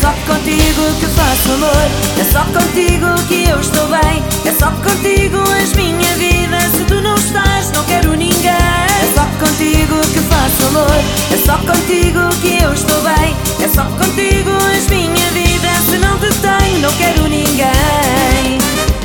só contigo que faço amor, é só contigo que eu estou bem, é só contigo és minha vida. Se tu não estás, não quero ninguém. É só contigo que faço amor, é só contigo que eu estou bem, é só contigo és minha vida. Se não te tenho, não quero ninguém.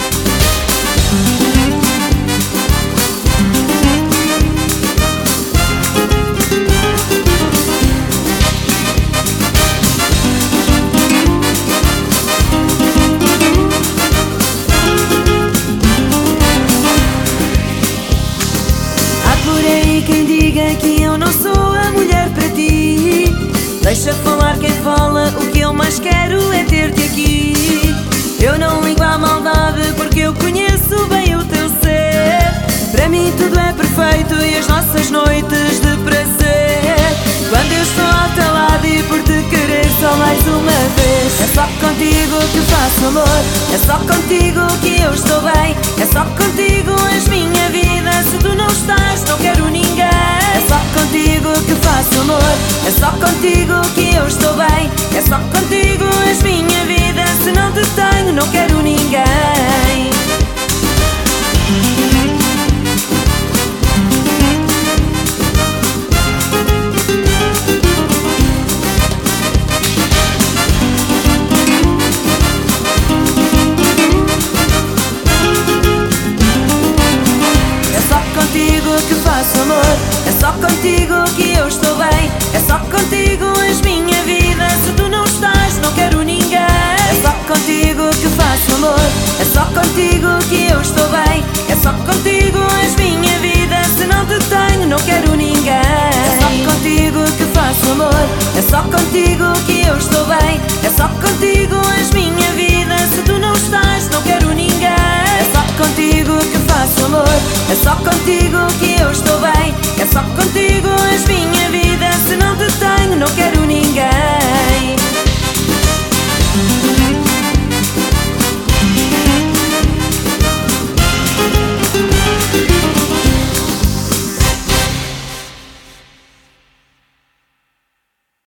Quem diga que eu não sou a mulher para ti, deixa falar quem fala, o que eu mais quero é ter-te aqui. Eu não ligo à maldade porque eu conheço bem o teu ser. Para mim tudo é perfeito e as nossas noites de prazer. Quando eu estou ao teu lado e por te querer só mais uma vez. É só contigo que faço amor, é só contigo que eu estou bem, é só contigo és minha vida. Se tu não estás, não quero ninguém. É só contigo que faço amor, é só contigo que eu estou bem, é só contigo és minha vida. Se não te tenho, não quero ninguém. Que faço amor, é só contigo que eu estou bem, é só contigo és minha vida. Se tu não estás, não quero ninguém. É só contigo que faço amor, é só contigo que eu estou bem, é só contigo és minha vida. Se não te tenho, não quero ninguém. É só contigo que faço amor, é só contigo que eu estou bem, é só contigo és minha vida. Se tu não estás, não quero ninguém. É só contigo que faço amor, é só contigo que eu estou bem, é só contigo és minha vida. Se não te tenho, não quero